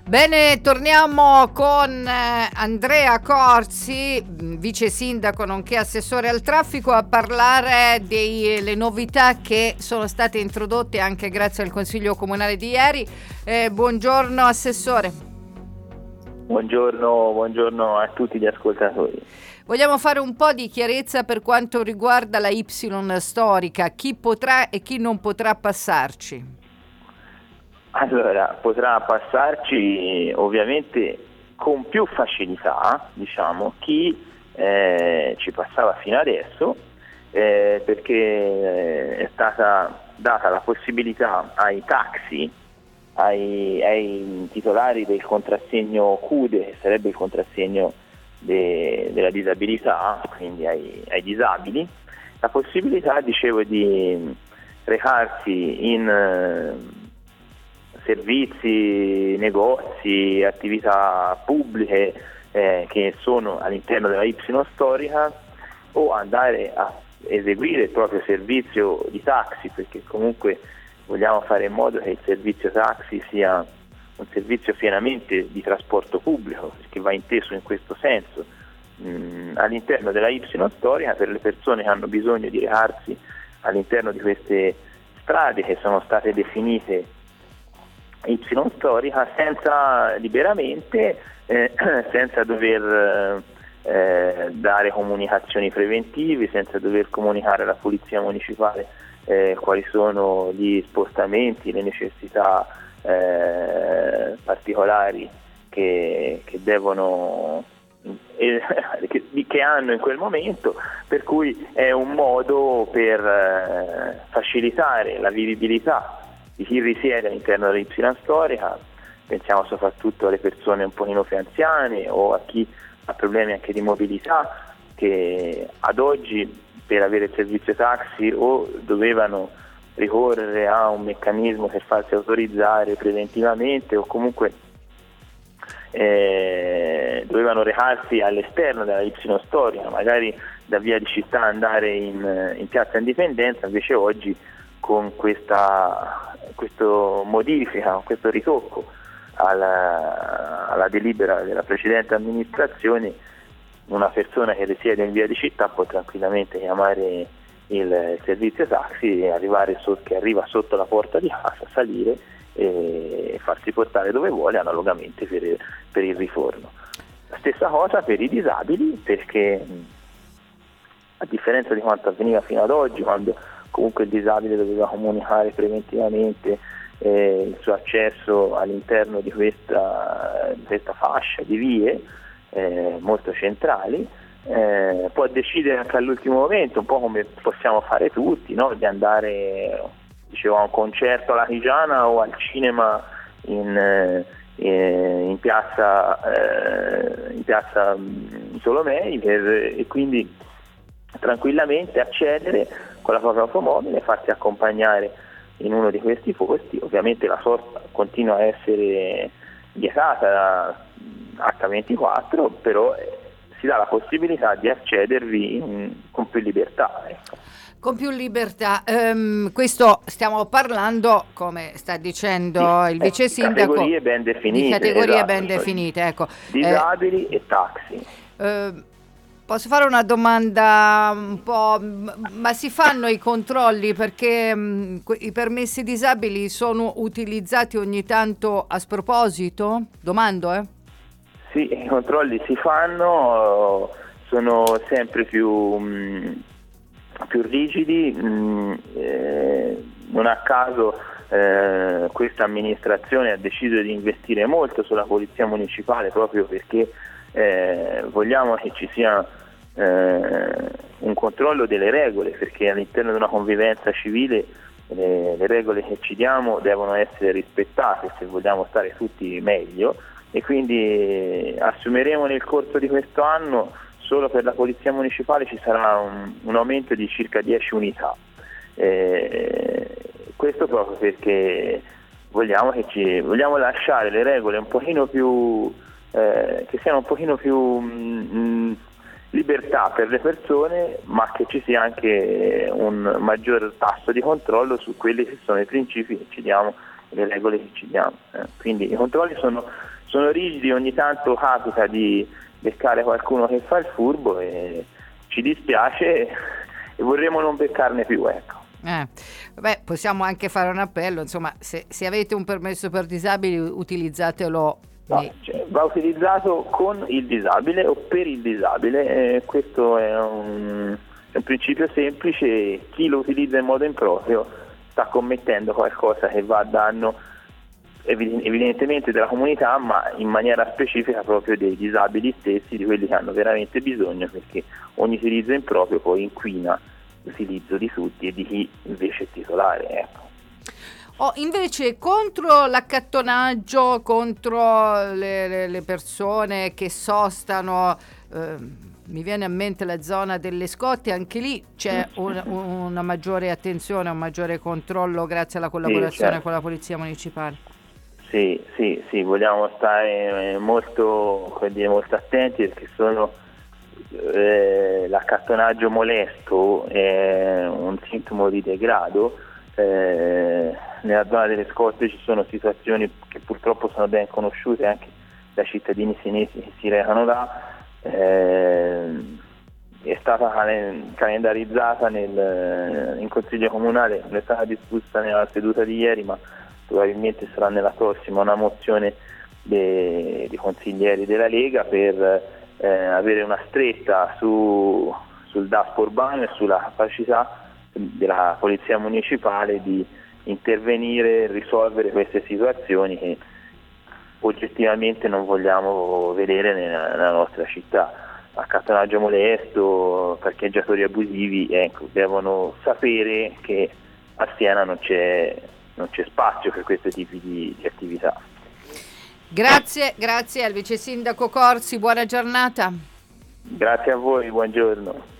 Bene, torniamo con Andrea Corsi, vice sindaco nonché assessore al traffico, a parlare delle novità che sono state introdotte anche grazie al Consiglio Comunale di ieri. Buongiorno assessore. Buongiorno a tutti gli ascoltatori. Vogliamo fare un po' di chiarezza per quanto riguarda la Y storica, chi potrà e chi non potrà passarci? Allora, potrà passarci ovviamente con più facilità, diciamo, chi ci passava fino adesso, perché è stata data la possibilità ai taxi, ai titolari del contrassegno CUDE, che sarebbe il contrassegno della disabilità, quindi ai disabili, la possibilità, dicevo, di recarsi in servizi, negozi, attività pubbliche che sono all'interno della Y storica, o andare a eseguire il proprio servizio di taxi, perché comunque vogliamo fare in modo che il servizio taxi sia un servizio pienamente di trasporto pubblico, perché va inteso in questo senso, all'interno della Y storica, per le persone che hanno bisogno di recarsi all'interno di queste strade che sono state definite Y storica, senza liberamente, senza dover dare comunicazioni preventive, senza dover comunicare alla polizia municipale quali sono gli spostamenti, le necessità particolari che devono che hanno in quel momento, per cui è un modo per facilitare la vivibilità di chi risiede all'interno della Y storica. Pensiamo soprattutto alle persone un pochino più anziane o a chi ha problemi anche di mobilità, che ad oggi per avere il servizio taxi o dovevano ricorrere a un meccanismo per farsi autorizzare preventivamente, o comunque dovevano recarsi all'esterno della Y storica, magari da via di Città andare in piazza Indipendenza. Invece oggi, con questa modifica, questo ritocco alla delibera della precedente amministrazione, una persona che risiede in via di Città può tranquillamente chiamare il servizio taxi e che arriva sotto la porta di casa, salire e farsi portare dove vuole, analogamente per il ritorno. La stessa cosa per i disabili, perché a differenza di quanto avveniva fino ad oggi, quando comunque il disabile doveva comunicare preventivamente il suo accesso all'interno di questa fascia di vie molto centrali, può decidere anche all'ultimo momento, un po' come possiamo fare tutti, no? Di andare, dicevo, a un concerto alla Chigiana o al cinema in piazza Solomei, e quindi tranquillamente accedere con la propria automobile, farsi accompagnare in uno di questi posti. Ovviamente la sosta continua a essere vietata H24, però si dà la possibilità di accedervi con più libertà. Ecco. Con più libertà, questo stiamo parlando, come sta dicendo il vice sindaco, categorie ben definite, di categorie esatto, ben definite, ecco. Disabili e taxi. Posso fare una domanda un po', ma si fanno i controlli, perché i permessi disabili sono utilizzati ogni tanto a sproposito? Domando, Sì, i controlli si fanno, sono sempre più rigidi, non a caso questa amministrazione ha deciso di investire molto sulla polizia municipale, proprio perché vogliamo che ci sia un controllo delle regole, perché all'interno di una convivenza civile le regole che ci diamo devono essere rispettate se vogliamo stare tutti meglio, e quindi assumeremo nel corso di questo anno, solo per la polizia municipale ci sarà un aumento di circa 10 unità. Questo proprio perché vogliamo lasciare le regole un pochino più che siano un pochino più libertà per le persone, ma che ci sia anche un maggior tasso di controllo su quelli che sono i principi che ci diamo, le regole che ci diamo. Quindi i controlli sono sono rigidi, ogni tanto capita di beccare qualcuno che fa il furbo e ci dispiace e vorremmo non beccarne più, ecco. Vabbè, possiamo anche fare un appello, insomma, se avete un permesso per disabili utilizzatelo. No, va utilizzato con il disabile o per il disabile, questo è un principio semplice. Chi lo utilizza in modo improprio sta commettendo qualcosa che va a danno evidentemente della comunità, ma in maniera specifica proprio dei disabili stessi, di quelli che hanno veramente bisogno, perché ogni utilizzo improprio poi inquina l'utilizzo di tutti e di chi invece è titolare, ecco. Invece contro l'accattonaggio, contro le persone che sostano, mi viene a mente la zona delle scotte, anche lì c'è una maggiore attenzione, un maggiore controllo grazie alla collaborazione certo. con la Polizia Municipale. Sì, vogliamo stare molto attenti, perché l'accattonaggio molesto è un sintomo di degrado. Nella zona delle scotte ci sono situazioni che purtroppo sono ben conosciute anche dai cittadini senesi che si recano là. È stata calendarizzata in Consiglio Comunale, non è stata discussa nella seduta di ieri, ma probabilmente sarà nella prossima, una mozione dei consiglieri della Lega per avere una stretta sul DASPO urbano e sulla capacità della Polizia Municipale di intervenire e risolvere queste situazioni che oggettivamente non vogliamo vedere nella nostra città. Accattonaggio molesto, parcheggiatori abusivi, ecco, devono sapere che a Siena non c'è spazio per questi tipi di attività. Grazie al vice sindaco Corsi, buona giornata. Grazie a voi, buongiorno.